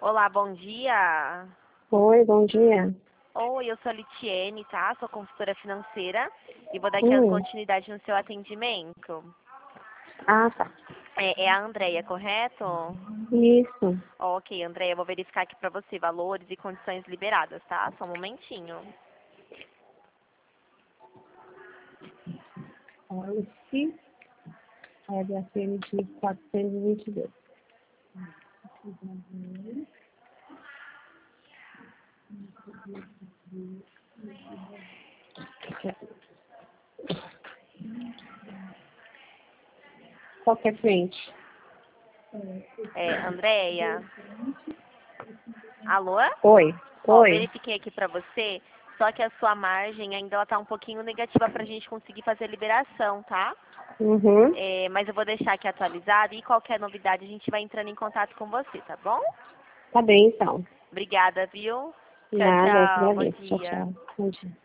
Olá, bom dia. Oi, bom dia. Oi, eu sou a Litiene, tá? Sou consultora financeira e vou dar aqui a Hum. continuidade no seu atendimento. Ah, tá. É a Andréia, correto? Isso. Ok, Andréia, eu vou verificar aqui pra você valores e condições liberadas, tá? Só um momentinho. Alice, LFM de 422. Qualquer frente. Andréia? Alô? Oi. Ó, Oi. verifiquei aqui pra você, só que a sua margem ainda ela tá um pouquinho negativa pra gente conseguir fazer a liberação, tá? Uhum. Mas eu vou deixar aqui atualizado e qualquer novidade a gente vai entrando em contato com você, tá bom? Tá bem, então. Obrigada, viu? Tchau, Nada, eu que tchau. Bom agradeço. Tchau, dia. tchau. Bom dia.